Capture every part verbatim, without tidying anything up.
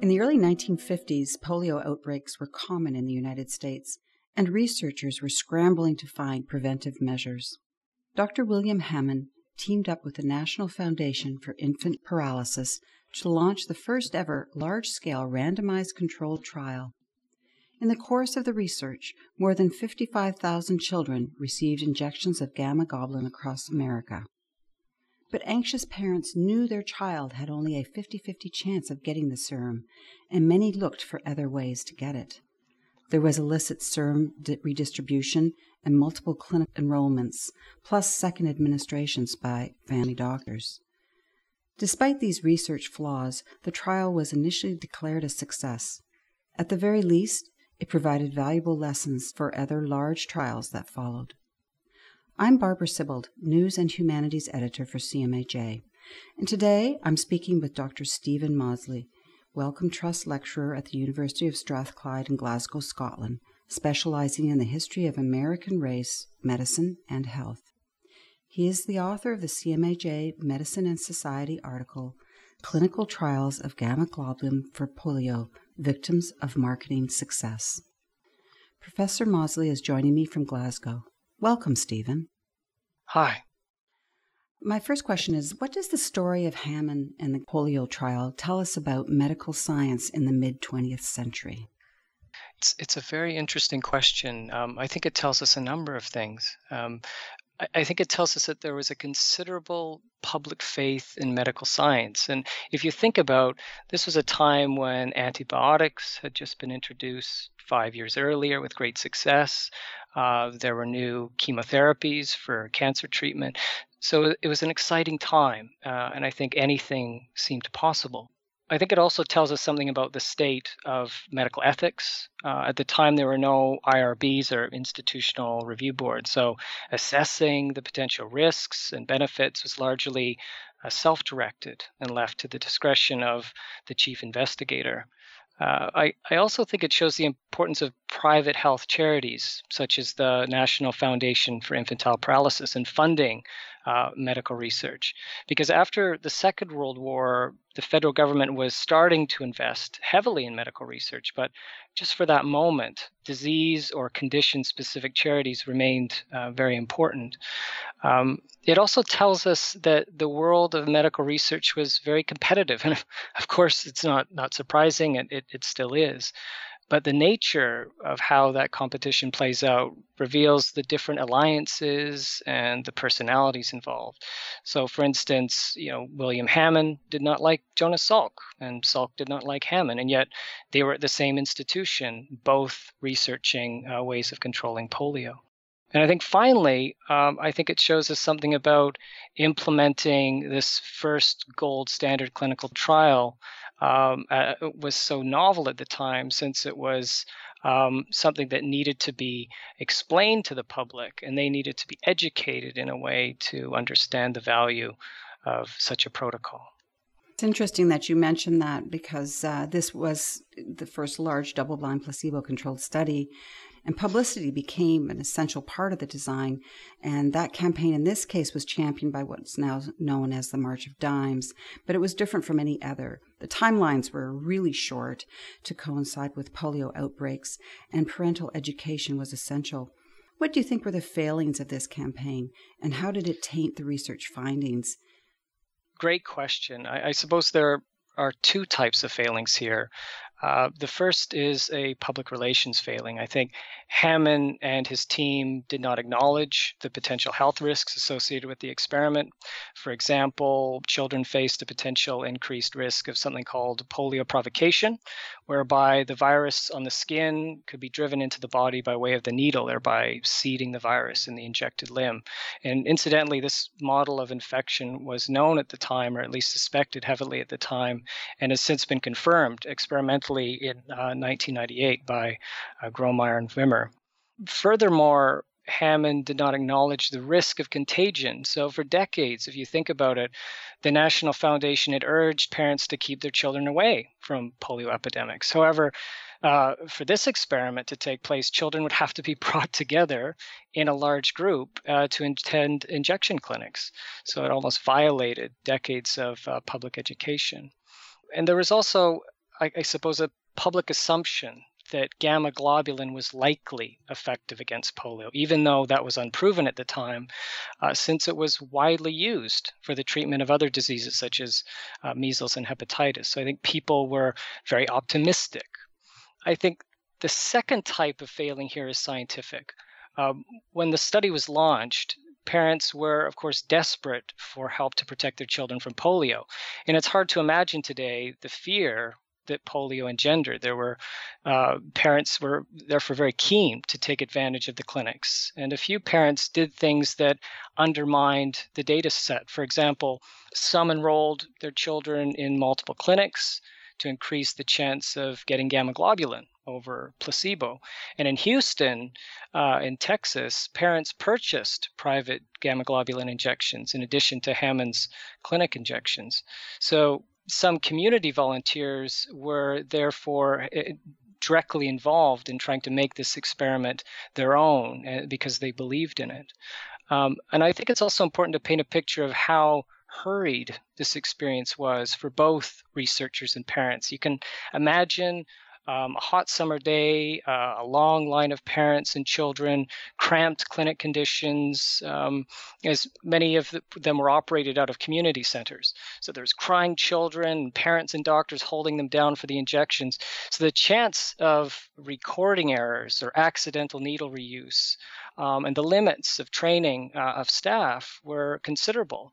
In the early nineteen fifties, polio outbreaks were common in the United States, and researchers were scrambling to find preventive measures. Doctor William Hammond teamed up with the National Foundation for Infant Paralysis to launch the first ever large-scale randomized controlled trial. In the course of the research, more than fifty-five thousand children received injections of gamma globulin across America. But anxious parents knew their child had only a fifty-fifty chance of getting the serum, and many looked for other ways to get it. There was illicit serum redistribution and multiple clinic enrollments, plus second administrations by family doctors. Despite these research flaws, the trial was initially declared a success. At the very least, it provided valuable lessons for other large trials that followed. I'm Barbara Sibbald, News and Humanities Editor for C M A J, and today I'm speaking with Doctor Stephen Mawdsley, Wellcome Trust Lecturer at the University of Strathclyde in Glasgow, Scotland, specializing in the history of American race, medicine, and health. He is the author of the C M A J Medicine and Society article, Clinical Trials of Gamma Globulin for Polio, Victims of Marketing Success. Professor Mawdsley is joining me from Glasgow. Welcome, Stephen. Hi. My first question is, what does the story of Hammond and the polio trial tell us about medical science in the mid-twentieth century? It's, it's a very interesting question. Um, I think it tells us a number of things. Um, I, I think it tells us that there was a considerable public faith in medical science. And if you think about, this was a time when antibiotics had just been introduced five years earlier with great success. Uh, there were new chemotherapies for cancer treatment. So it was an exciting time, uh, and I think anything seemed possible. I think it also tells us something about the state of medical ethics. Uh, at the time, there were no I R Bs or institutional review boards, so assessing the potential risks and benefits was largely uh, self-directed and left to the discretion of the chief investigator. Uh, I, I also think it shows the importance of private health charities, such as the National Foundation for Infantile Paralysis, in funding uh, medical research. Because after the Second World War, the federal government was starting to invest heavily in medical research, but just for that moment, disease or condition-specific charities remained uh, very important. Um, it also tells us that the world of medical research was very competitive. And of course, it's not, not surprising, and it, it still is. But the nature of how that competition plays out reveals the different alliances and the personalities involved. So, for instance, you know, William Hammond did not like Jonas Salk, and Salk did not like Hammond, and yet they were at the same institution, both researching uh, ways of controlling polio. And I think finally, um, I think it shows us something about implementing this first gold standard clinical trial um, uh, was so novel at the time, since it was um, something that needed to be explained to the public, and they needed to be educated in a way to understand the value of such a protocol. It's interesting that you mentioned that, because uh, this was the first large double-blind placebo-controlled study, and publicity became an essential part of the design. And that campaign in this case was championed by what's now known as the March of Dimes, but it was different from any other. The timelines were really short to coincide with polio outbreaks, and parental education was essential. What do you think were the failings of this campaign, and how did it taint the research findings? Great question. I, I suppose there are two types of failings here. Uh, the first is a public relations failing. I think Hammond and his team did not acknowledge the potential health risks associated with the experiment. For example, children faced a potential increased risk of something called polio provocation, whereby the virus on the skin could be driven into the body by way of the needle, thereby seeding the virus in the injected limb. And incidentally, this model of infection was known at the time, or at least suspected heavily at the time, and has since been confirmed experimentally in uh, nineteen ninety-eight by uh, Gromeyer and Wimmer. Furthermore, Hammond did not acknowledge the risk of contagion. So for decades, if you think about it, the National Foundation had urged parents to keep their children away from polio epidemics. However, uh, for this experiment to take place, children would have to be brought together in a large group uh, to attend injection clinics. So it almost violated decades of uh, public education. And there was also I, I suppose, a public assumption that gamma globulin was likely effective against polio, even though that was unproven at the time, uh, since it was widely used for the treatment of other diseases such as uh, measles and hepatitis. So I think people were very optimistic. I think the second type of failing here is scientific. Um, when the study was launched, parents were, of course, desperate for help to protect their children from polio. And it's hard to imagine today the fear that polio engendered. There were uh, parents were therefore very keen to take advantage of the clinics. And a few parents did things that undermined the data set. For example, some enrolled their children in multiple clinics to increase the chance of getting gamma globulin over placebo. And in Houston, uh, in Texas, parents purchased private gamma globulin injections in addition to Hammond's clinic injections. So some community volunteers were therefore directly involved in trying to make this experiment their own because they believed in it. Um, and I think it's also important to paint a picture of how hurried this experience was for both researchers and parents. You can imagine Um, a hot summer day, uh, a long line of parents and children, cramped clinic conditions, um, as many of them were operated out of community centers. So there's crying children, parents and doctors holding them down for the injections. So the chance of recording errors or accidental needle reuse um, and the limits of training uh, of staff were considerable.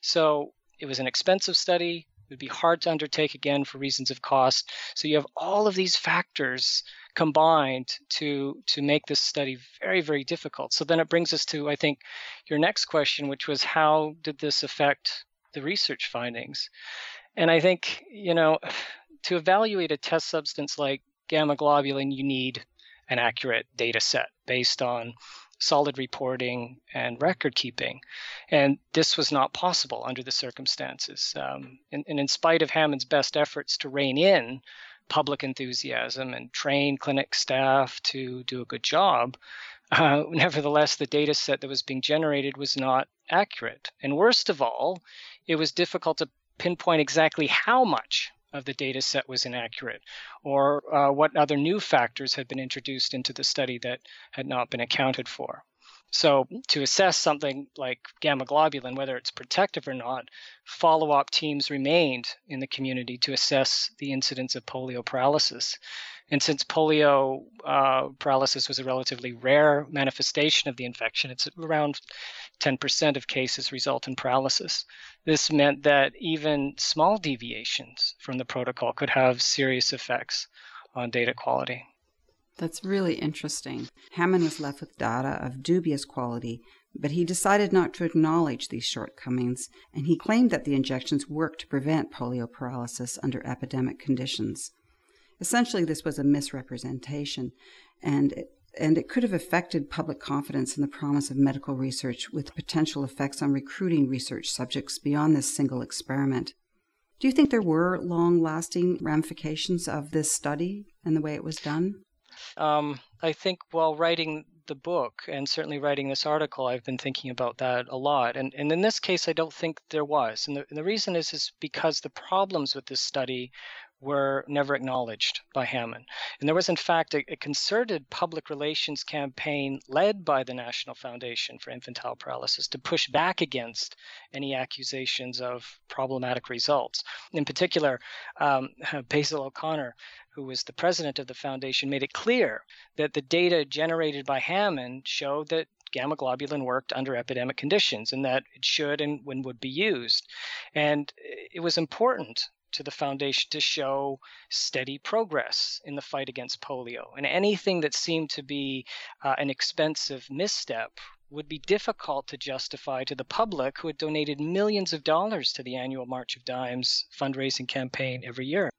So it was an expensive study. It would be hard to undertake again for reasons of cost. So you have all of these factors combined to to make this study very, very difficult. So then it brings us to, I think, your next question, which was how did this affect the research findings? And I think, you know, to evaluate a test substance like gamma globulin, you need an accurate data set based on solid reporting and record keeping. And this was not possible under the circumstances. Um, and, and in spite of Hammond's best efforts to rein in public enthusiasm and train clinic staff to do a good job, uh, nevertheless, the data set that was being generated was not accurate. And worst of all, it was difficult to pinpoint exactly how much of the data set was inaccurate, or uh, what other new factors had been introduced into the study that had not been accounted for. So to assess something like gamma globulin, whether it's protective or not, follow-up teams remained in the community to assess the incidence of polio paralysis. And since polio uh, paralysis was a relatively rare manifestation of the infection, it's around ten percent of cases result in paralysis. This meant that even small deviations from the protocol could have serious effects on data quality. That's really interesting. Hammond was left with data of dubious quality, but he decided not to acknowledge these shortcomings, and he claimed that the injections worked to prevent polio paralysis under epidemic conditions. Essentially, this was a misrepresentation, and it, and it could have affected public confidence in the promise of medical research with potential effects on recruiting research subjects beyond this single experiment. Do you think there were long-lasting ramifications of this study and the way it was done? Um, I think while writing the book and certainly writing this article, I've been thinking about that a lot. And, and in this case, I don't think there was. And the, and the reason is, is because the problems with this study were never acknowledged by Hammond. And there was, in fact, a, a concerted public relations campaign led by the National Foundation for Infantile Paralysis to push back against any accusations of problematic results. In particular, um, Basil O'Connor, who was the president of the foundation, made it clear that the data generated by Hammond showed that gamma globulin worked under epidemic conditions and that it should and when would be used. And it was important to the foundation to show steady progress in the fight against polio. And anything that seemed to be uh, an expensive misstep would be difficult to justify to the public, who had donated millions of dollars to the annual March of Dimes fundraising campaign every year.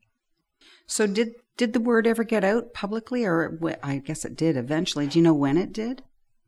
So did did the word ever get out publicly, or I guess it did eventually? Do you know when it did?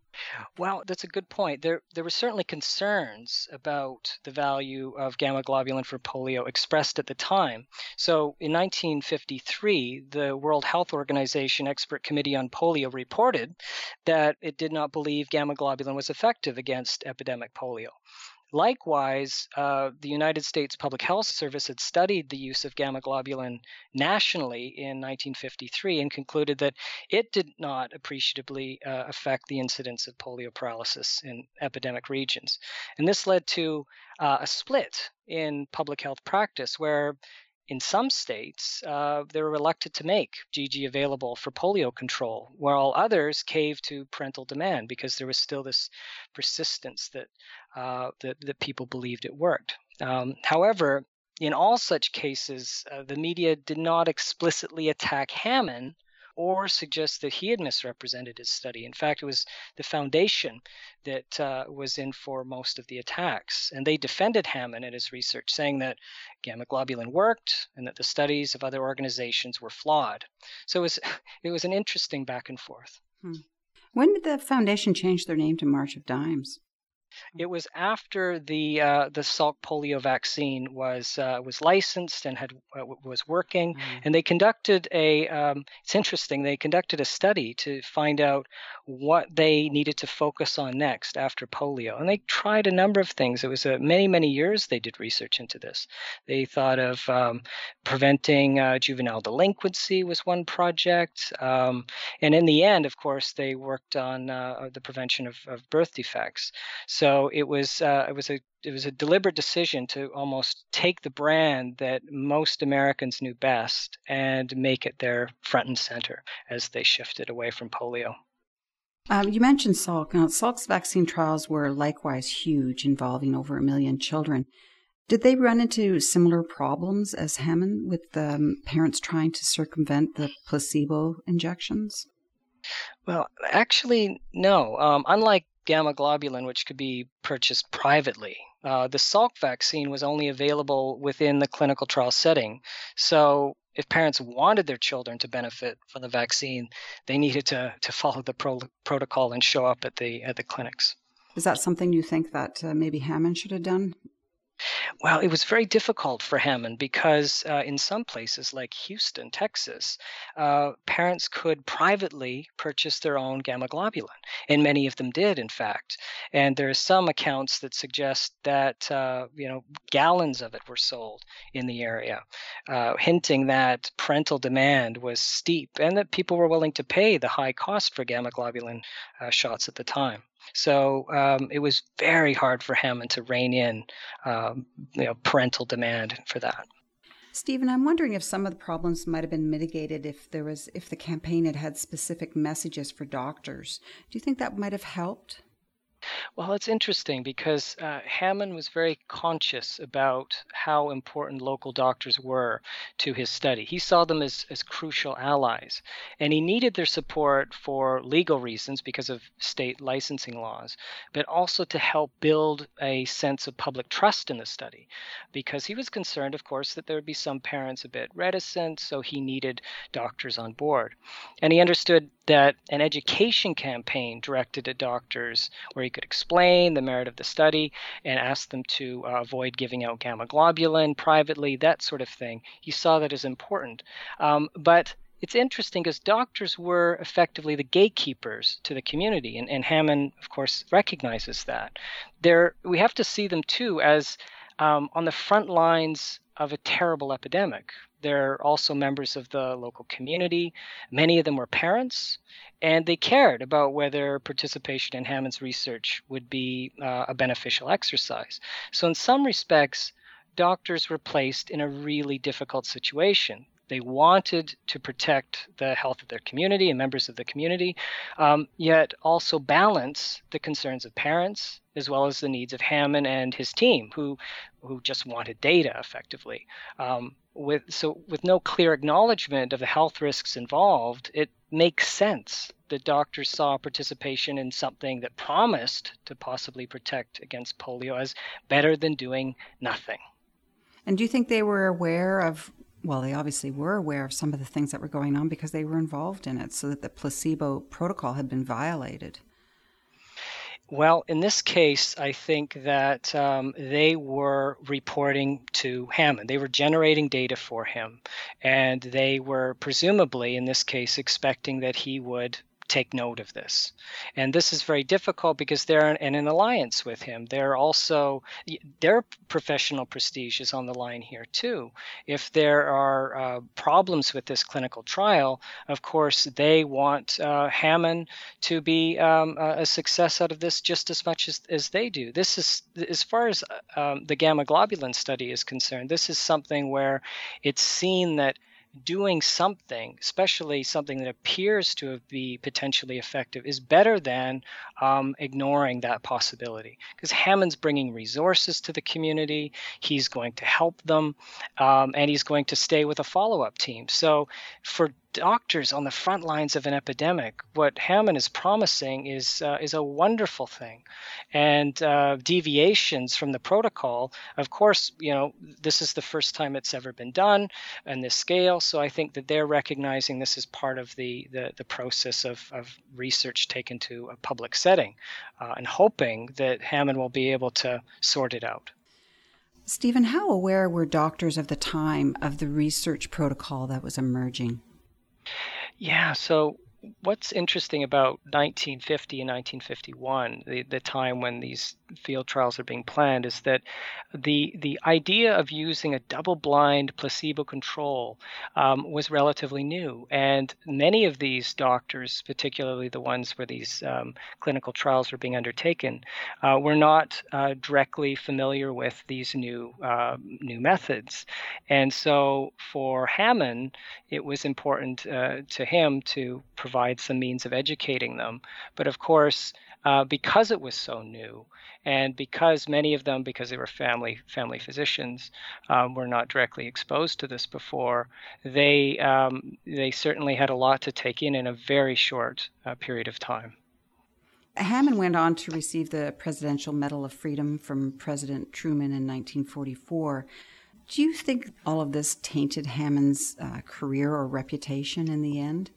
Well, that's a good point. There there were certainly concerns about the value of gamma globulin for polio expressed at the time. So in nineteen fifty-three, the World Health Organization Expert Committee on Polio reported that it did not believe gamma globulin was effective against epidemic polio. Likewise, uh, the United States Public Health Service had studied the use of gamma globulin nationally in nineteen fifty-three and concluded that it did not appreciably uh, affect the incidence of polio paralysis in epidemic regions. And this led to uh, a split in public health practice where in some states, uh, they were reluctant to make G G available for polio control, while others caved to parental demand because there was still this persistence that uh, that, that people believed it worked. Um, however, in all such cases, uh, the media did not explicitly attack Hammond or suggest that he had misrepresented his study. In fact, it was the foundation that uh, was in for most of the attacks. And they defended Hammond and his research, saying that gamma globulin worked and that the studies of other organizations were flawed. So it was, it was an interesting back and forth. Hmm. When did the foundation change their name to March of Dimes? It was after the uh, the Salk polio vaccine was uh, was licensed and had uh, was working, mm. and they conducted a. Um, it's interesting. They conducted a study to find out what they needed to focus on next after polio, and they tried a number of things. It was uh, many many years they did research into this. They thought of um, preventing uh, juvenile delinquency was one project, um, and in the end, of course, they worked on uh, the prevention of, of birth defects. So it was uh, it was a it was a deliberate decision to almost take the brand that most Americans knew best and make it their front and center as they shifted away from polio. Um, you mentioned Salk. Now, Salk's vaccine trials were likewise huge, involving over a million children. Did they run into similar problems as Hammond, with um, parents trying to circumvent the placebo injections? Well, actually, no. Um, unlike gamma globulin, which could be purchased privately, uh, the Salk vaccine was only available within the clinical trial setting. So if parents wanted their children to benefit from the vaccine, they needed to to follow the pro- protocol and show up at the at the clinics. Is that something you think that uh, maybe Hammond should have done? Well, it was very difficult for Hammond because uh, in some places like Houston, Texas, uh, parents could privately purchase their own gamma globulin, and many of them did, in fact. And there are some accounts that suggest that uh, you know gallons of it were sold in the area, uh, hinting that parental demand was steep and that people were willing to pay the high cost for gamma globulin uh, shots at the time. So um, it was very hard for Hammond to rein in um, you know, parental demand for that. Stephen, I'm wondering if some of the problems might have been mitigated if there was if the campaign had had specific messages for doctors. Do you think that might have helped? Well, it's interesting because uh, Hammond was very conscious about how important local doctors were to his study. He saw them as, as crucial allies, and he needed their support for legal reasons because of state licensing laws, but also to help build a sense of public trust in the study, because he was concerned, of course, that there would be some parents a bit reticent, so he needed doctors on board. And he understood that an education campaign directed at doctors where he could explain the merit of the study and ask them to uh, avoid giving out gamma globulin privately, that sort of thing. He saw that as important. Um, but it's interesting because doctors were effectively the gatekeepers to the community, and, and Hammond, of course, recognizes that. They're, we have to see them, too, as um, on the front lines of a terrible epidemic. They're also members of the local community. Many of them were parents, and they cared about whether participation in Hammond's research would be uh, a beneficial exercise. So in some respects, doctors were placed in a really difficult situation. They wanted to protect the health of their community and members of the community, um, yet also balance the concerns of parents as well as the needs of Hammond and his team, who who just wanted data effectively. Um, with so with no clear acknowledgement of the health risks involved, it makes sense that doctors saw participation in something that promised to possibly protect against polio as better than doing nothing. And do you think they were aware of Well, they obviously were aware of some of the things that were going on because they were involved in it, so that the placebo protocol had been violated? Well, in this case, I think that um, they were reporting to Hammond. They were generating data for him, and they were presumably, in this case, expecting that he would take note of this. And this is very difficult because they're in an alliance with him. They're also, their professional prestige is on the line here too. If there are uh, problems with this clinical trial, of course, they want uh, Hammond to be um, a success out of this just as much as, as they do. This is, as far as um, the gamma globulin study is concerned, this is something where it's seen that doing something, especially something that appears to be potentially effective, is better than um, ignoring that possibility. Because Hammond's bringing resources to the community, he's going to help them, um, and he's going to stay with a follow-up team. So for doctors on the front lines of an epidemic, what Hammond is promising is uh, is a wonderful thing. And uh, deviations from the protocol, of course, you know, this is the first time it's ever been done on this scale. So I think that they're recognizing this as part of the the, the process of, of research taken to a public setting, uh, and hoping that Hammond will be able to sort it out. Stephen, how aware were doctors of the time of the research protocol that was emerging? Yeah, so what's interesting about nineteen fifty and nineteen fifty-one, the, the time when these field trials are being planned, is that the the idea of using a double-blind placebo control um, was relatively new. And many of these doctors, particularly the ones where these um, clinical trials were being undertaken, uh, were not uh, directly familiar with these new uh, new methods. And so for Hammond, it was important uh, to him to provide some means of educating them. But of course, uh, because it was so new, and because many of them, because they were family family physicians, um, were not directly exposed to this before, they um, they certainly had a lot to take in in a very short uh, period of time. Hammond went on to receive the Presidential Medal of Freedom from President Truman in nineteen forty-four. Do you think all of this tainted Hammond's uh, career or reputation in the end?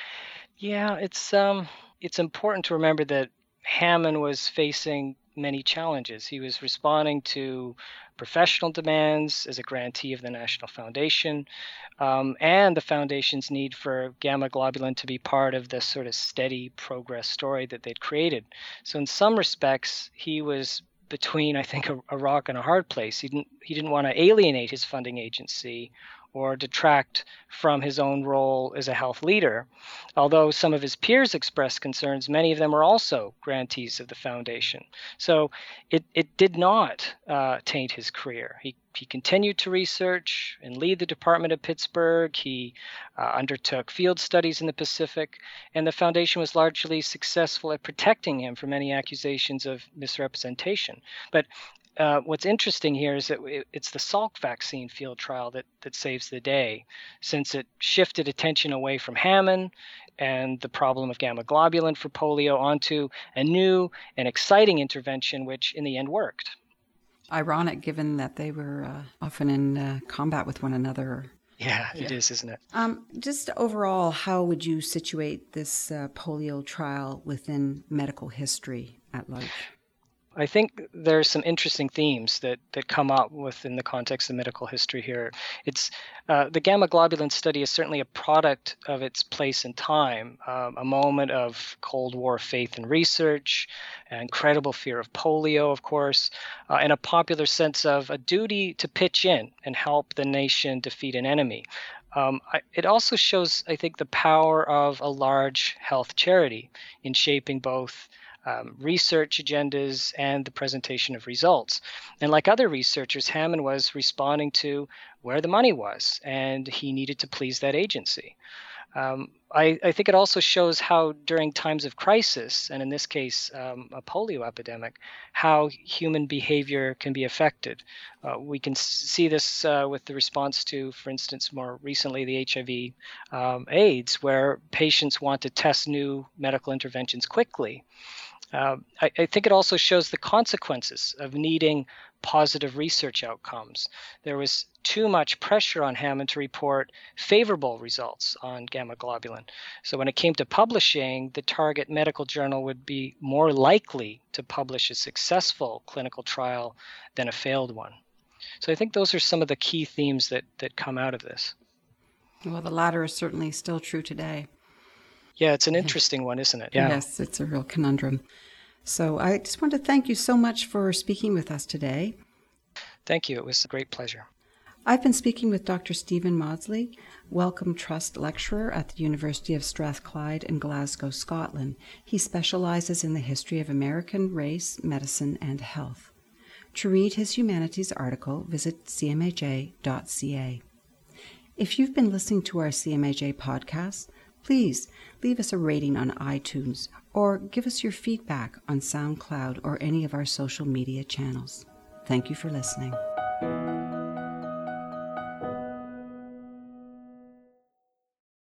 Yeah, it's um, it's important to remember that Hammond was facing many challenges. He was responding to professional demands as a grantee of the National Foundation, um, and the Foundation's need for gamma globulin to be part of the sort of steady progress story that they'd created. So in some respects, he was between, I think, a, a rock and a hard place. He didn't he didn't want to alienate his funding agency or detract from his own role as a health leader. Although some of his peers expressed concerns, many of them were also grantees of the foundation. So it, it did not uh, taint his career. He, he continued to research and lead the Department of Pittsburgh. He uh, undertook field studies in the Pacific, and the foundation was largely successful at protecting him from any accusations of misrepresentation. But Uh, what's interesting here is that it's the Salk vaccine field trial that, that saves the day, since it shifted attention away from Hammond and the problem of gamma globulin for polio onto a new and exciting intervention, which in the end worked. Ironic, given that they were uh, often in uh, combat with one another. Yeah, it yeah. is, isn't it? Um, just overall, how would you situate this uh, polio trial within medical history at large? I think there's some interesting themes that, that come up within the context of medical history here. It's uh, the gamma globulin study is certainly a product of its place and time, um, a moment of Cold War faith and research, an incredible fear of polio, of course, uh, and a popular sense of a duty to pitch in and help the nation defeat an enemy. Um, I, it also shows, I think, the power of a large health charity in shaping both Um, research agendas and the presentation of results. And like other researchers, Hammond was responding to where the money was, and he needed to please that agency. Um, I, I think it also shows how during times of crisis, and in this case, um, a polio epidemic, how human behavior can be affected. Uh, we can see this uh, with the response to, for instance, more recently, the H I V um, AIDS, where patients want to test new medical interventions quickly. Uh, I, I think it also shows the consequences of needing positive research outcomes. There was too much pressure on Hammond to report favorable results on gamma globulin. So when it came to publishing, the target medical journal would be more likely to publish a successful clinical trial than a failed one. So I think those are some of the key themes that, that come out of this. Well, the latter is certainly still true today. Yeah, it's an interesting one, isn't it? Yeah. Yes, it's a real conundrum. So I just want to thank you so much for speaking with us today. Thank you. It was a great pleasure. I've been speaking with Doctor Stephen Maudsley, Wellcome Trust Lecturer at the University of Strathclyde in Glasgow, Scotland. He specializes in the history of American race, medicine, and health. To read his humanities article, visit c m h a dot c a. If you've been listening to our C M H A podcast, please leave us a rating on iTunes or give us your feedback on SoundCloud or any of our social media channels. Thank you for listening.